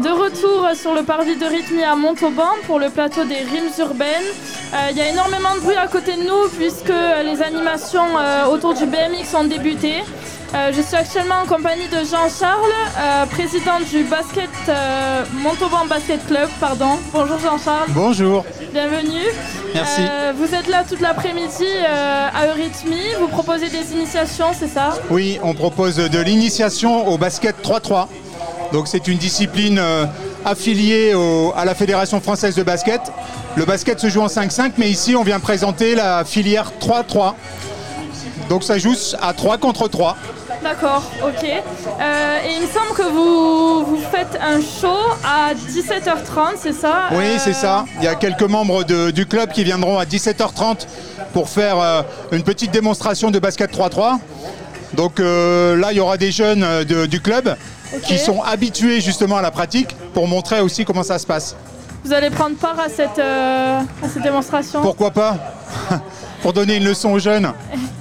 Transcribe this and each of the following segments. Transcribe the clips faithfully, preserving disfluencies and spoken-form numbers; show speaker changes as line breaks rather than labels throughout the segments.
De retour sur le parvis de Rhythmie à Montauban pour le plateau des rimes urbaines. Il euh, y a énormément de bruit à côté de nous puisque les animations euh, autour du B M X ont débuté. Euh, je suis actuellement en compagnie de Jean-Charles, euh, président du basket euh, Montauban Basket Club. Pardon. Bonjour Jean-Charles.
Bonjour.
Bienvenue.
Merci.
Euh, vous êtes là toute l'après-midi euh, à Eurythmie. Vous proposez des initiations, c'est ça?
Oui, on propose de l'initiation au basket trois trois. Donc c'est une discipline euh, affiliée au, à la Fédération française de basket. Le basket se joue en cinq cinq, mais ici on vient présenter la filière trois trois. Donc ça joue à trois contre trois.
D'accord, ok. Euh, et il me semble que vous, vous faites un show à dix-sept heures trente, c'est ça?
Oui,
euh...
c'est ça. Il y a quelques membres de, du club qui viendront à dix-sept heures trente pour faire euh, une petite démonstration de basket trois trois. Donc euh, là, il y aura des jeunes euh, de, du club okay. qui sont habitués justement à la pratique pour montrer aussi comment ça se passe.
Vous allez prendre part à cette, euh, à cette démonstration?
Pourquoi pas? Pour donner une leçon aux jeunes.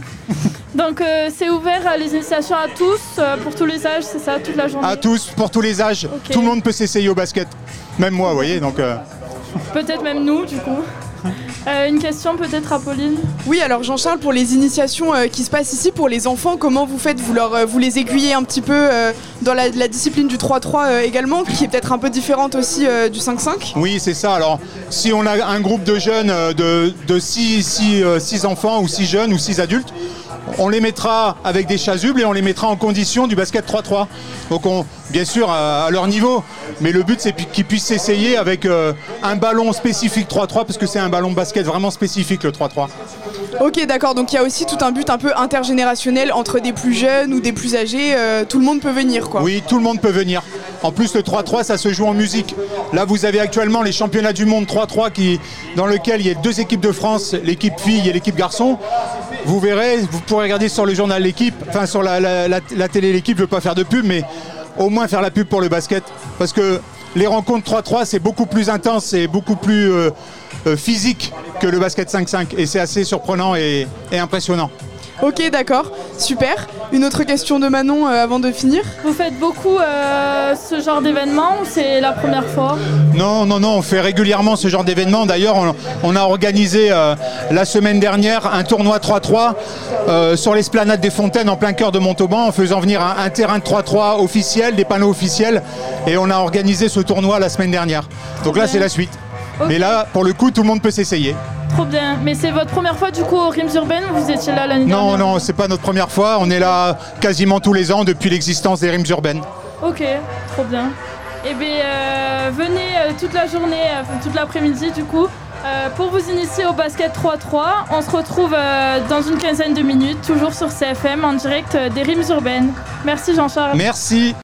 Donc euh, c'est ouvert à les initiations à tous, euh, pour tous les âges, c'est ça, toute la journée?
À tous, pour tous les âges. Okay. Tout le monde peut s'essayer au basket. Même moi, vous voyez. Donc, euh...
peut-être même nous, du coup. Euh, une question peut-être à Pauline?
Oui, alors Jean-Charles, pour les initiations euh, qui se passent ici, pour les enfants, comment vous faites? Vous, leur, euh, vous les aiguillez un petit peu euh, dans la, la discipline du trois trois euh, également, qui est peut-être un peu différente aussi euh, du cinq cinq?
Oui, c'est ça. Alors, si on a un groupe de jeunes, euh, de, de six enfants ou six jeunes ou six adultes, on les mettra avec des chasubles et on les mettra en condition du basket trois trois. Donc on, bien sûr à, à leur niveau, mais le but c'est qu'ils puissent s'essayer avec euh, un ballon spécifique trois trois parce que c'est un ballon de basket vraiment spécifique le trois trois.
Ok, d'accord, donc il y a aussi tout un but un peu intergénérationnel entre des plus jeunes ou des plus âgés, euh, tout le monde peut venir quoi.
Oui, tout le monde peut venir. En plus le trois trois ça se joue en musique. Là vous avez actuellement les championnats du monde trois trois qui, dans lequel il y a deux équipes de France, l'équipe filles et l'équipe garçons. Vous verrez, vous pourrez regarder sur le journal L'équipe, enfin sur la, la, la, la télé L'équipe, je ne veux pas faire de pub, mais au moins faire la pub pour le basket. Parce que les rencontres trois trois, c'est beaucoup plus intense et beaucoup plus euh, euh, physique que le basket cinq cinq. Et c'est assez surprenant et, et impressionnant.
Ok, d'accord, super. Une autre question de Manon euh, avant de finir.
Vous faites beaucoup euh, ce genre d'événement ou c'est la première fois?
Non, non, non, on fait régulièrement ce genre d'événement. D'ailleurs, on, on a organisé euh, la semaine dernière un tournoi trois trois euh, sur l'esplanade des Fontaines en plein cœur de Montauban en faisant venir un, un terrain de trois trois officiel, des panneaux officiels. Et on a organisé ce tournoi la semaine dernière. Donc là, c'est la suite. Okay. Mais là, pour le coup, tout le monde peut s'essayer.
Trop bien. Mais c'est votre première fois du coup aux Rimes Urbaines ou vous étiez là l'année dernière?
Non, non, c'est pas notre première fois. On est là quasiment tous les ans depuis l'existence des Rimes Urbaines.
Ok, trop bien. Eh bien, euh, venez euh, toute la journée, euh, toute l'après-midi du coup, euh, pour vous initier au basket trois trois. On se retrouve euh, dans une quinzaine de minutes, toujours sur C F M, en direct euh, des Rimes Urbaines. Merci Jean-Charles.
Merci.